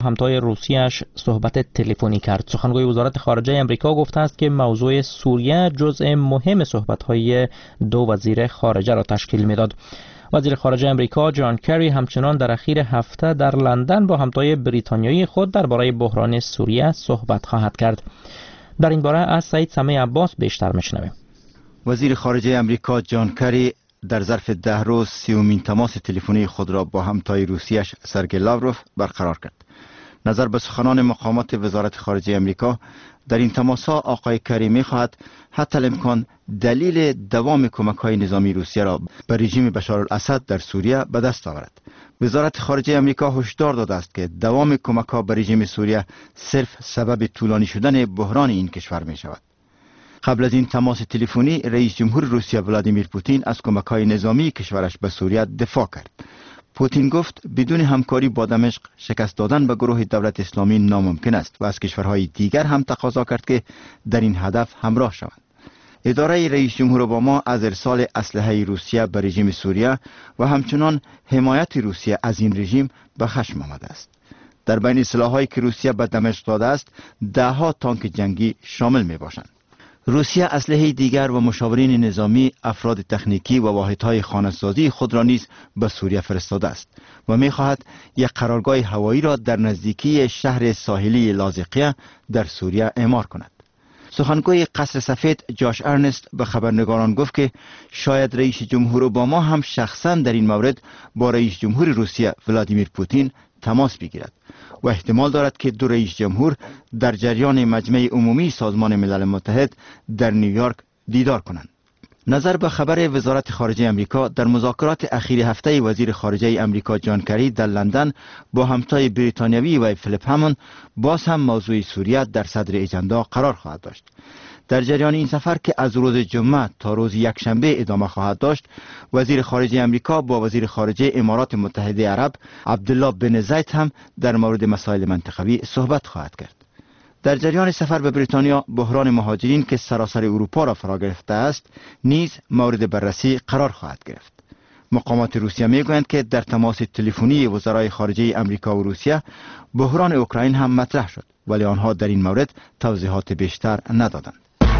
همتای روسیه‌اش صحبت تلفنی کرد. سخنگوی وزارت خارجه آمریکا گفته است که موضوع سوریه جزء مهم صحبت‌های دو وزیر خارجه را تشکیل می‌داد. وزیر خارجه آمریکا جان کری همچنان در اخیر هفته در لندن با همتای بریتانیایی خود درباره بحران سوریه صحبت خواهد کرد. در این باره از سید سمیع عباس بیشتر می‌شنویم. وزیر خارجه آمریکا جان کری در ظرف 10 روز 30مین تماس تلفنی خود را با همتای روسیه‌اش سرگئی لاوروف برقرار کرد. نظر به سخنان مقامات وزارت خارجه آمریکا در این تماس‌ها آقای کری می‌خواهد حتی الامکان دلیل دوام کمک‌های نظامی روسیه را به رژیم بشارالاسد در سوریه به دست آورد. وزارت خارجه آمریکا هشدار داده است که دوام کمک‌ها به رژیم سوریه صرف سبب طولانی شدن بحران این کشور می‌شود. قبل از این تماس تلفنی رئیس جمهور روسیه ولادیمیر پوتین از کمک‌های نظامی کشورش به سوریه دفاع کرد. پوتین گفت بدون همکاری با دمشق شکست دادن به گروه دولت اسلامی ناممکن است و از کشورهای دیگر هم تقاضا کرد که در این هدف همراه شوند. اداره رئیس جمهور اوباما از ارسال اسلحه روسیه به رژیم سوریه و همچنان حمایت روسیه از این رژیم به خشم آمده است. در بین سلاح‌هایی که روسیه به دمشق داده است 10 تانک جنگی شامل می باشند. روسیه اسلحه دیگر و مشاورین نظامی، افراد تکنیکی و واحدهای خانه‌سازی خود را نیز به سوریه فرستاده است و می‌خواهد یک قرارگاه هوایی را در نزدیکی شهر ساحلی لاذقیه در سوریه اعمار کند. سخنگوی قصر سفید جاش ارنست به خبرنگاران گفت که شاید رئیس جمهور اوباما هم شخصاً در این مورد با رئیس جمهور روسیه ولادیمیر پوتین تماس بگیرد و احتمال دارد که دو رئیس جمهور در جریان مجمع عمومی سازمان ملل متحد در نیویورک دیدار کنند. نظر به خبر وزارت خارجه آمریکا در مذاکرات اخیر هفته وزیر خارجه آمریکا جان کری در لندن با همتای بریتانیایی و فیلیپ همون باز هم موضوع سوریه در صدر اجندا قرار خواهد داشت. در جریان این سفر که از روز جمعه تا روز یکشنبه ادامه خواهد داشت، وزیر خارجه آمریکا با وزیر خارجه امارات متحده عرب عبدالله بن زاید هم در مورد مسائل منطقوی صحبت خواهد کرد. در جریان سفر به بریتانیا بحران مهاجرین که سراسر اروپا را فرا گرفته است نیز مورد بررسی قرار خواهد گرفت. مقامات روسیه میگویند که در تماس تلفنی وزرای خارجه آمریکا و روسیه بحران اوکراین هم مطرح شد، ولی آنها در این مورد توضیحات بیشتر ندادند.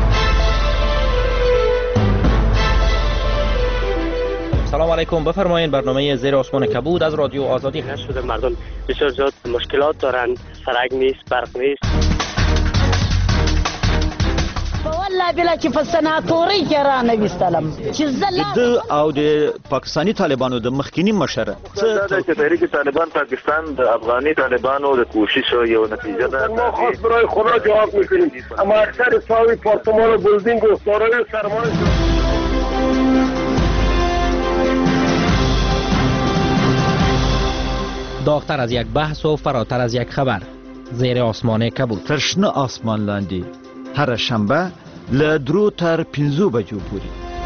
سلام علیکم، بفرمایید. برنامه زیر آسمان کبود از رادیو آزادی هست. شده مردم بسیار زیاد مشکلات دارند، سرک نیست، برق نیست. والله بلا چې په سناتوري کې را نویستلم چې د او د پاکستانی طالبانو د مخکینی مشره چې تحریک طالبان پاکستان د افغاني طالبانو د کوشش یو نتیجه ده. ما خاص برای خدا جواب میکنیم، اما اکثر ساوی پارتمان و بلدینگ و سارای سرمایه داغتر از یک بحث و فراتر از یک خبر. زیر آسمان کبود. ترشنه آسمان لاندی هر شنبه له 2 تر 5 بجو پورې.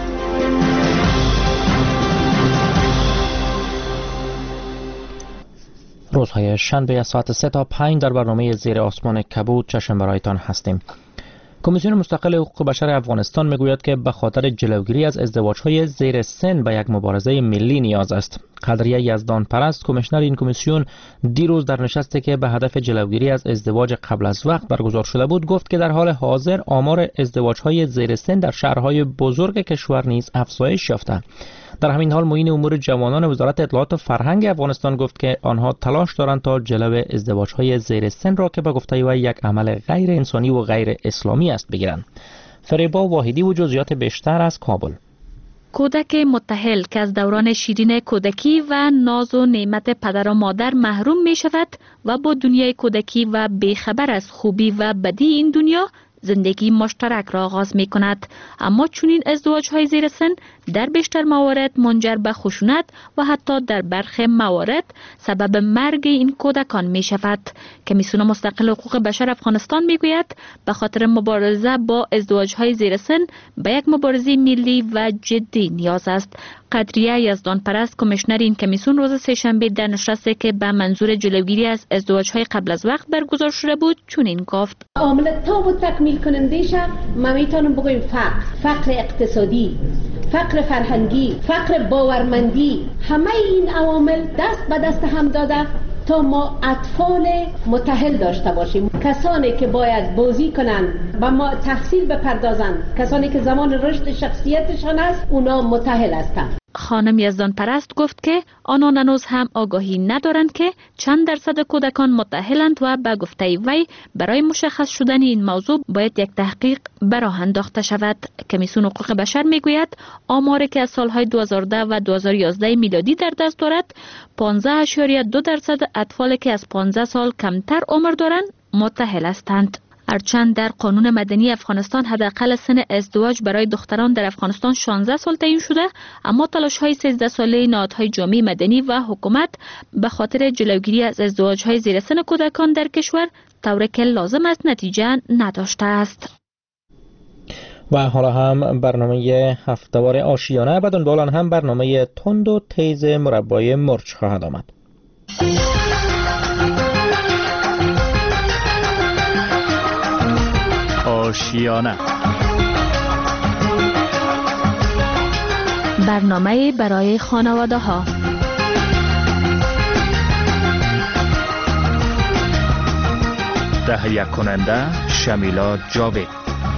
روزهای شنبه از ساعت 3 تا 5 در برنامه زیر آسمان کبود چشم برایتان هستیم. کمیسیون مستقل حقوق بشر افغانستان میگوید که به خاطر جلوگیری از ازدواج‌های زیر سن به یک مبارزه ملی نیاز است. قدریه یزدان پرست، کمیشنر این کمیسیون، دیروز در نشستی که به هدف جلوگیری از ازدواج قبل از وقت برگزار شده بود گفت که در حال حاضر آمار ازدواج‌های زیر سن در شهرهای بزرگ کشور نیز افزایش یافته. در همین حال معین امور جوانان وزارت اطلاعات و فرهنگ افغانستان گفت که آنها تلاش دارند تا جلو ازدواج‌های زیر سن را که به گفته او یک عمل غیر انسانی و غیر اسلامی است بگیرند. فریبا واحدی و جزئیات بیشتر از کابل. کودک متأهل که از دوران شیرین کودکی و ناز و نعمت پدر و مادر محروم می شود و با دنیای کودکی و بیخبر از خوبی و بدی این دنیا زندگی مشترک را آغاز می کند. اما چنین ازدواج‌های زیر سن در بیشتر موارد منجر به خشونت و حتی در برخی موارد سبب مرگ این کودکان می شود. کمیسیون مستقل حقوق بشر افغانستان می گوید به خاطر مبارزه با ازدواج‌های زیر سن به یک مبارزه ملی و جدی نیاز است. قدریه یزدان پرست، کمیشنر این کمیسیون، روز سه‌شنبه در نشستی که به منظور جلوگیری از ازدواج‌های قبل از وقت برگزار شده بود چنین گفت: عامل تاب و تکمیل کننده‌اش ما میتونیم بگوییم فقر اقتصادی، فقر فرهنگی، فقر باورمندی، همه این عوامل دست به دست هم داده تا ما اطفال متأهل داشته باشیم، کسانی که باید بازی کنند و ما تحصیل بپردازند، کسانی که زمان رشد شخصیتشان است اونا متأهل هستند. خانم یزدان پرست گفت که آنان هنوز هم آگاهی ندارند که چند درصد کودکان متأهلند و به گفته وی برای مشخص شدن این موضوع باید یک تحقیق به راه انداخته شود. کمیسیون حقوق بشر میگوید آماری که از سالهای 2010 و 2011 میلادی در دست دارد 15.2% اطفال که از 15 سال کمتر عمر دارند متأهل هستند. هرچند در قانون مدنی افغانستان حداقل سن ازدواج برای دختران در افغانستان 16 سال تعیین شده، اما تلاش‌های 13 ساله نهادهای جامعه مدنی و حکومت به خاطر جلوگیری از ازدواج‌های زیر سن کودکان در کشور طوری که لازم است نتیجه نداشته است. و حالا هم برنامه هفته‌وار آشیانه، بعد دنبال آن هم برنامه تند و تیز مربای مرچ خواهد آمد. آشیانه، برنامه برای خانواده ها. تهیه کننده شمیلا جاوید.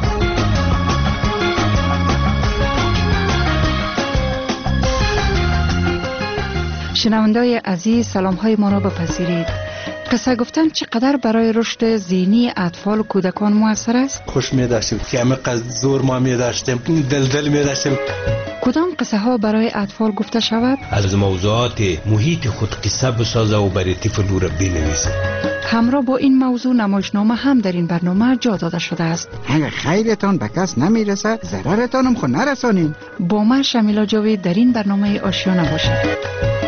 شنوندای عزیز، سلام های ما را بپذیرید. قصه گفتن چقدر برای رشد ذهنی اطفال و کودکان موثر است؟ خوش می داشتیم که همه زور ما می داشتیم، دل می داشتیم. کدام قصه ها برای اطفال گفته شود؟ از موضوعات محیط خود قصه بسازه و برای طفل رو بنویسه. همراه با این موضوع نمایشنامه هم در این برنامه جا داده شده است. اگر خیرتان به کس نمیرسه ضررتان هم خود نرسانین. با من شمیلا جاوید در این برنامه آشیانه باشید.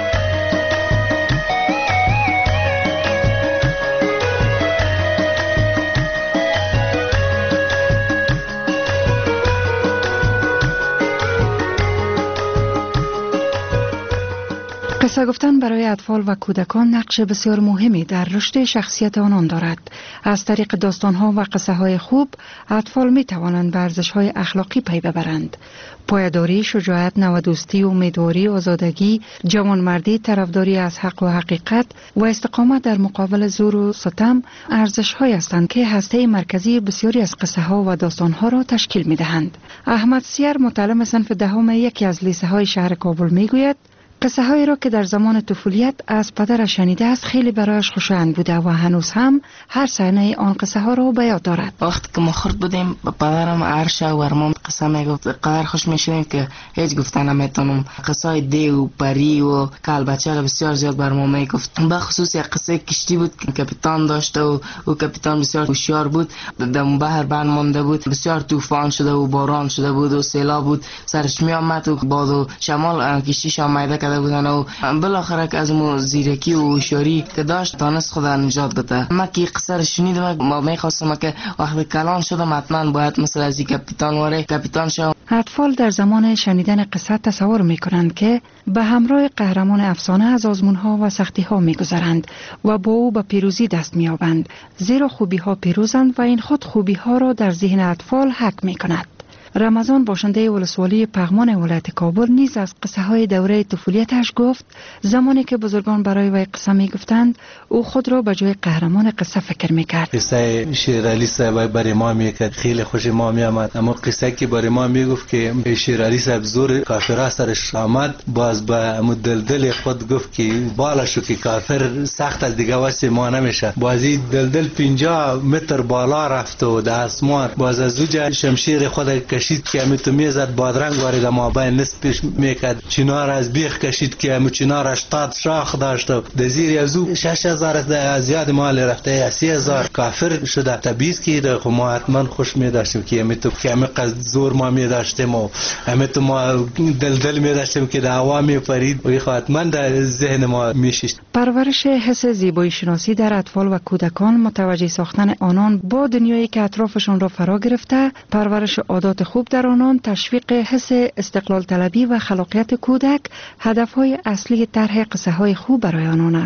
قصه گفتن برای اطفال و کودکان نقش بسیار مهمی در رشد شخصیت آنان دارد. از طریق داستانها و قصه های خوب اطفال می توانند به ارزش‌های اخلاقی پی ببرند. پایداری، شجاعت، نودوستی، امیدواری، آزادگی، جوانمردی، طرفداری از حق و حقیقت و استقامت در مقابل زور و ستم ارزش‌هایی هستند که هسته مرکزی بسیاری از قصه ها و داستانها را تشکیل می دهند. احمد سیر، متعلم صنف دهم یکی از لیسه های شهر کابل می گوید قصه هایی را که در زمان طفولیت از پدرش شنیده است خیلی برایش خوشایند بوده و هنوز هم هر صحنه آن قصه ها را به یاد دارد. وقتی که ما خرد بودیم پدرم هر شب ورمام قصه میگفت، قدر خوش میشدیم که هیچ گفتن نمیتونم. قصه های دیو و پری و کلبچه بسیار زیاد برام میگفت. به خصوص یک قصه کشتی بود که کاپیتان داشت و کاپیتان بسیار هوشیار بود، در بحر بند مانده بود، بسیار طوفان شده و باران شده بود و سیلاب بود، سرش میآمد و باد و شمال کشتیش آمده بودن و بالاخره که از مو زیرکی و هوشیاری که داشت تانست خود نجات بده. من که قصه رو شنیدم ما میخواستم که وقتی کلان شدم حتما باید مثل از کاپیتان واره کاپیتان شدم. اطفال در زمان شنیدن قصه تصور میکنند که به همراه قهرمان افسانه از آزمونها و سختیها میگذرند و با او به پیروزی دست مییابند، زیرا خوبیها پیروزند و این خود خوبیها را در ذهن اطفال حک میکند. رمضان، باشنده ولسوالی پغمان ولایت کابل، نیز از قصه های دوره طفولیتش گفت زمانی که بزرگان برای وی قصه می گفتند او خود را به جای قهرمان قصه فکر می کرد. قصه شیرالی صاحب برای ما می کرد، خیلی خوش ما می آمد. اما قصه که برای ما می گفت که شیرالی صاحب زور کافر سرش آمد، باز به دلدل خود گفت که بالاشو که کافر سخت از دیگه واسه ما نمیشه. بازی دلدل 50 متر بالا رفت و در آسمان، باز از اوج شمشیر خود کشید که همه تو میزد، بادرنگ وارد مابین نصفش میکرد، چنار از بیخ کشید که همه چنار 80 شاخ داشت و دزیر از او 6000 از یاد مال رفته 30000 کافر شده. تبیز که خو ما حتما خوش می داشتیم که همه تو که همه قصد زور ما می داشتیم و همه تو ما دلدل می داشتیم که دعوا می پرید و حتما در ذهن ما میشید. پرورش حس زیبایی شناسی در اطفال و کودکان، متوجه ساختن آنان با دنیایی که اطرافشان را فرا گرفته، پرورش عادات خوب در آنان، تشویق حس استقلال طلبی و خلاقیت کودک هدفهای اصلی طرح قصه های خوب برای آنان است.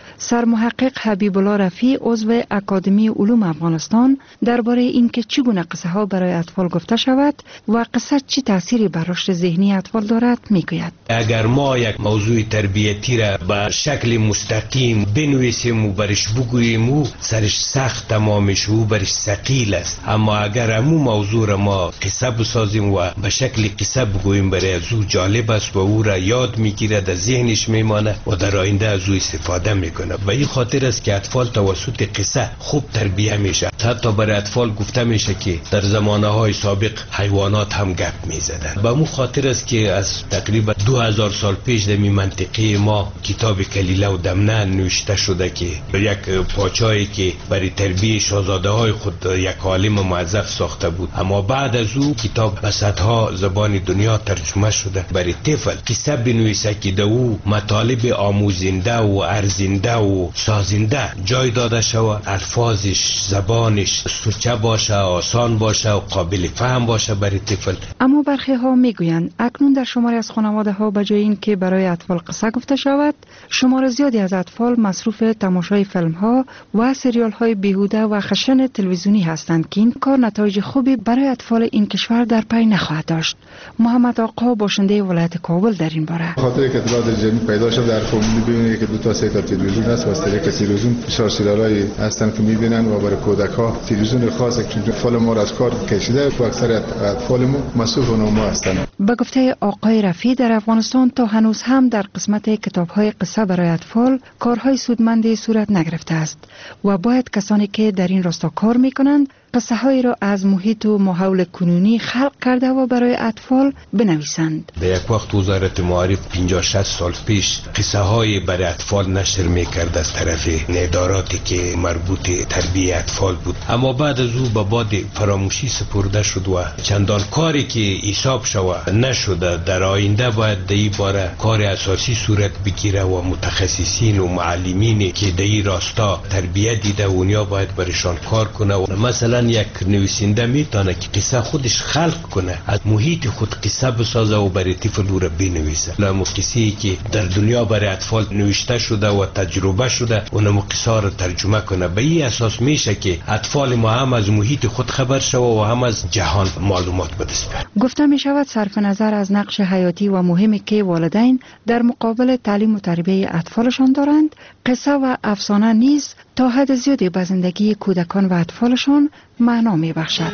سرمحقق حبیب الله رفیع عضو اکادمی علوم افغانستان درباره اینکه چگونه قصه ها برای اطفال گفته شود و قصه چه تأثیری بر رشد ذهنی اطفال دارد میگوید. اگر ما یک موضوع تربیتی را به شکل مستقیم بنویسیم و برش بگوییم و سرش سخت تمامش و برش ثقیل است، اما اگر همون موضوع را ما قصه بسازیم و به شکل قصه بگوییم برای از او جالب است و او را یاد میگیره، در ذهنش میمانه و در آینده از او استفاده میکنه. و این خاطر است که اطفال توسط قصه خوب تربیه میشه. حتی برای اطفال گفته میشه که در زمانه های سابق حیوانات هم گپ میزدن. به مو خاطر است که از تقریبا 2000 سال پیش در می منطقه ما کتاب کلیله و دمنه نوشته شده که یک پاچایی که برای تربیه شاهزاده های خود یک عالم موظف ساخته بود، اما بعد از او کتاب به صدها زبان دنیا ترجمه شده. برای طفل قصه بنویسه که در او مطالب آموزنده و ارزنده و سازنده جای داده شود، الفاظش زبانش سرچه باشه، آسان باشه و قابل فهم باشه برای طفل. اما برخی ها میگویند اکنون در شماری از خانواده ها به جای اینکه برای اطفال قصه گفته شود، شمار زیادی از اطفال مصروف تماشای فیلم ها و سریال های بیهوده و خشن تلویزیونی هستند که این کار نتایج خوبی برای اطفال این کشور در پی نخواهد داشت. محمد آقا باشنده ولایت کابل در این باره خاطر که اطلاعات جدید پیدا شد در فامیل ببینید که دو تا سه تا تلویزیون است و از طریق تلویزیون بسیار سریالایی هستند که میبینن و برای کودک ها تلویزیون خاص که اطفال ما از کار کشیده و اکثر اطفال ما مصروف اونها هستند. به گفته آقای رفیع در افغانستان تا هنوز هم در قسمت کتاب‌های قصه برای اطفال کارهای سودمندی صورت نگرفته است و باید کسانی که در این راستا کار می‌کنند قصه هایی را از محیط و ماحول کنونی خلق کرده و برای اطفال بنویسند. به یک وقت وزارت معارف 50-60 سال پیش قصه های برای اطفال نشر میکرد از طرف اداراتی که مربوط تربیه اطفال بود، اما بعد از او به باد فراموشی سپرده شد و چندان کاری که حساب شود نشده. در آینده باید در این باره کار اساسی صورت بگیره و متخصصین و معلمین که در این راستا تربیه دیده اونیا باید برشان کار کنه. و مثلا یک نویسنده میتونه که قصه خودش خلق کنه، از محیط خود قصه بسازه و برای طفل او را بنویسه. لامو قصه‌ای که در دنیا برای اطفال نوشته شده و تجربه شده اونم قصه را ترجمه کنه. به این اساس میشه که اطفال ما هم از محیط خود خبر شوه و هم از جهان معلومات به دست بیاره. گفته می شود صرف نظر از نقش حیاتی و مهمی که والدین در مقابل تعلیم و تربیت اطفالشان دارند، قصه و افسانه نیز تا حد زیادی به زندگی کودکان و اطفالشان معنا می بخشد.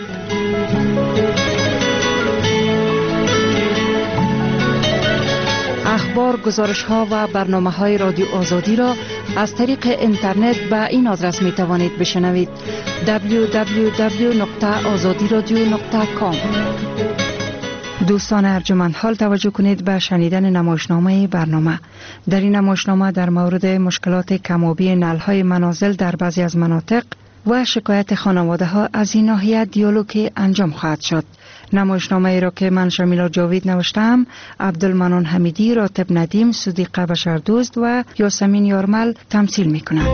اخبار، گزارش ها و برنامه های رادیو آزادی را از طریق اینترنت به این آدرس می توانید بشنوید: www.azadiradio.com. دوستان ارجمند، حال توجه کنید به شنیدن نمایشنامه برنامه. در این نمایشنامه در مورد مشکلات کم‌آبی نل‌های منازل در بعضی از مناطق و شکایت خانواده ها از این ناحیه دیالوگ انجام خواهد شد. نمایشنامه ای را که من شمیلا جاوید نوشتم، عبدالمنان حمیدی، راتب ندیم، صدیقه بشردوست و یاسمین یارمل تمثیل می کنند.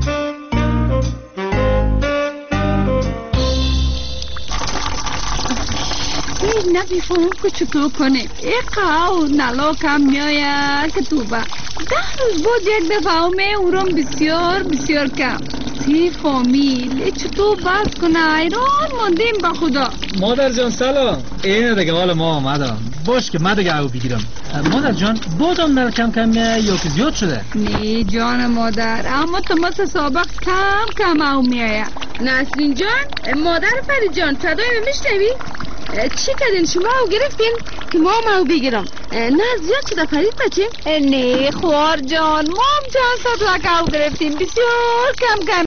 نمیفهم که چطور کنیم. ایقاو نلا کم میاید که تو با 10 روز بود یک دفعه اورم بسیار بسیار کم. تی فامیل چطور بس کنه؟ ایران ماندیم با خدا. مادر جان سلام. اینه دیگه حال ما آمدم. باش که من دیگه او بگیرم. مادر جان بودم نل کم کم میای یا که زیاد شده؟ نه جان مادر، اما تو مثل سابق کم او میاید. نسرین جان، مادر فری جان، صدای میشنوی؟ چی کردین شما او گرفتین که ما او بگیرم؟ نه زیاد شده فرید بچه؟ نه خوار جان، ما هم چند صد لک او گرفتیم، بسیار کم کم